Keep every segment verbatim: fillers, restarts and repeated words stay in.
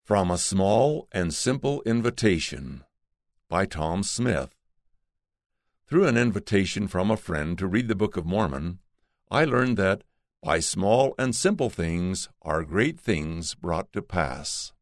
From a Small and Simple Invitation by Tom Smith. Through an invitation from a friend to read the Book of Mormon, I learned that by small and simple things are great things brought to pass.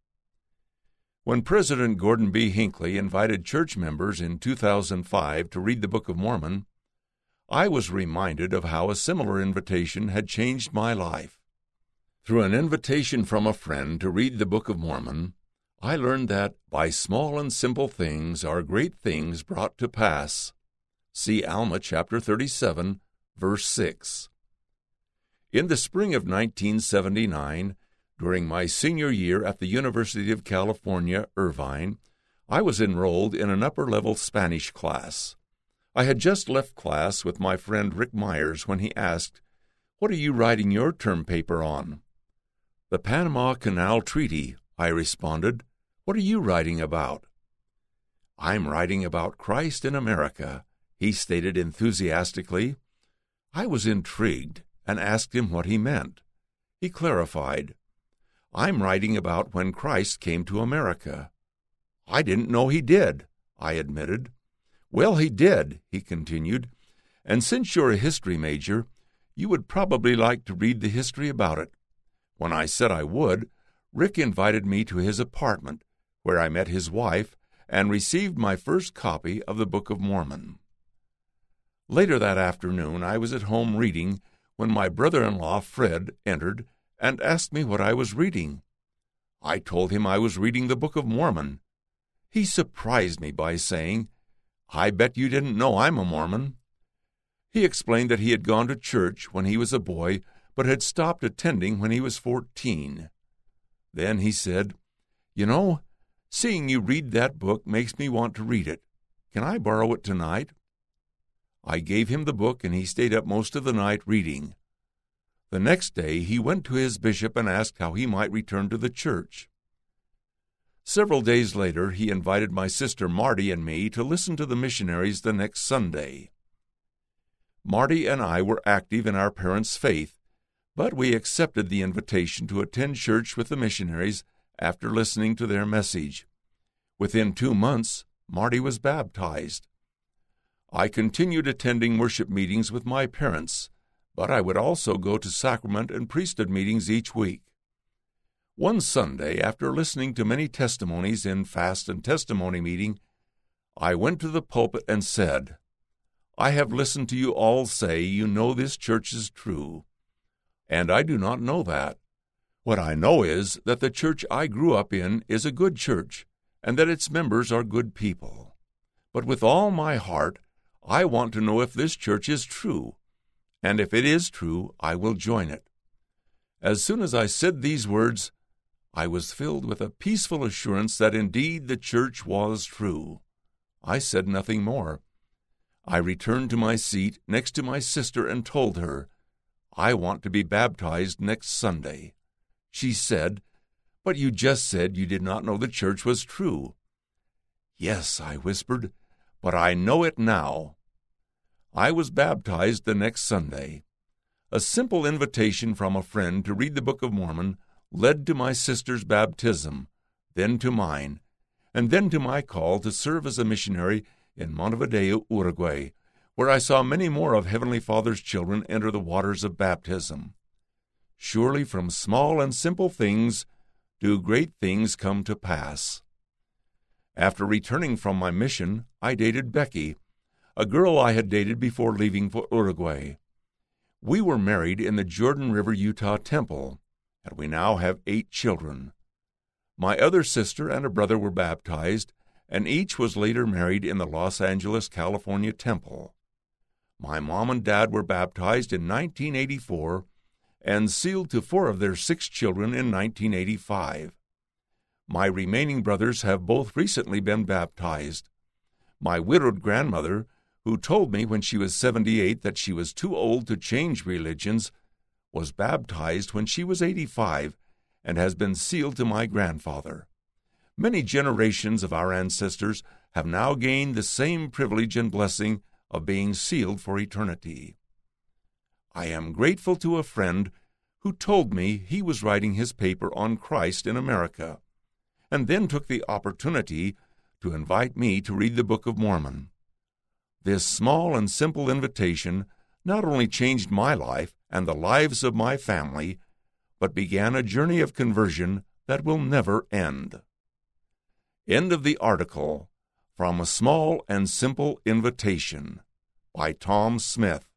When President Gordon B. Hinckley invited church members in two thousand five to read the Book of Mormon, I was reminded of how a similar invitation had changed my life. Through an invitation from a friend to read the Book of Mormon, I learned that by small and simple things are great things brought to pass. See Alma chapter thirty-seven, verse six. In the spring of nineteen seventy-nine, during my senior year at the University of California, Irvine, I was enrolled in an upper-level Spanish class. I had just left class with my friend Rick Myers when he asked, "What are you writing your term paper on?" "The Panama Canal Treaty," I responded. "What are you writing about?" "I'm writing about Christ in America," he stated enthusiastically. I was intrigued and asked him what he meant. He clarified, "I'm writing about when Christ came to America." "I didn't know he did," I admitted. "Well, he did," he continued, "and since you're a history major, you would probably like to read the history about it." When I said I would, Rick invited me to his apartment, where I met his wife and received my first copy of the Book of Mormon. Later that afternoon, I was at home reading when my brother-in-law, Fred, entered and asked me what I was reading. I told him I was reading the Book of Mormon. He surprised me by saying, "I bet you didn't know I'm a Mormon." He explained that he had gone to church when he was a boy, but had stopped attending when he was fourteen. Then he said, "You know, seeing you read that book makes me want to read it. Can I borrow it tonight?" I gave him the book, and he stayed up most of the night reading. The next day he went to his bishop and asked how he might return to the church. Several days later he invited my sister Marty and me to listen to the missionaries the next Sunday. Marty and I were active in our parents' faith, but we accepted the invitation to attend church with the missionaries after listening to their message. Within two months, Marty was baptized. I continued attending worship meetings with my parents, but I would also go to sacrament and priesthood meetings each week. One Sunday, after listening to many testimonies in fast and testimony meeting, I went to the pulpit and said, "I have listened to you all say you know this church is true. And I do not know that. What I know is that the church I grew up in is a good church, and that its members are good people. But with all my heart, I want to know if this church is true, and if it is true, I will join it." As soon as I said these words, I was filled with a peaceful assurance that indeed the church was true. I said nothing more. I returned to my seat next to my sister and told her, "I want to be baptized next Sunday." She said, "But you just said you did not know the church was true." "Yes," I whispered, "but I know it now." I was baptized the next Sunday. A simple invitation from a friend to read the Book of Mormon led to my sister's baptism, then to mine, and then to my call to serve as a missionary in Montevideo, Uruguay, where I saw many more of Heavenly Father's children enter the waters of baptism. Surely from small and simple things do great things come to pass. After returning from my mission, I dated Becky, a girl I had dated before leaving for Uruguay. We were married in the Jordan River, Utah temple, and we now have eight children. My other sister and a brother were baptized, and each was later married in the Los Angeles, California temple. My mom and dad were baptized in nineteen eighty-four and sealed to four of their six children in nineteen eighty-five. My remaining brothers have both recently been baptized. My widowed grandmother, who told me when she was seventy-eight that she was too old to change religions, was baptized when she was eighty-five and has been sealed to my grandfather. Many generations of our ancestors have now gained the same privilege and blessing of being sealed for eternity. I am grateful to a friend who told me he was writing his paper on Christ in America. and then took the opportunity to invite me to read the Book of Mormon. This small and simple invitation not only changed my life and the lives of my family, but began a journey of conversion that will never end. End of the article, From a Small and Simple Invitation, by Tom Smith.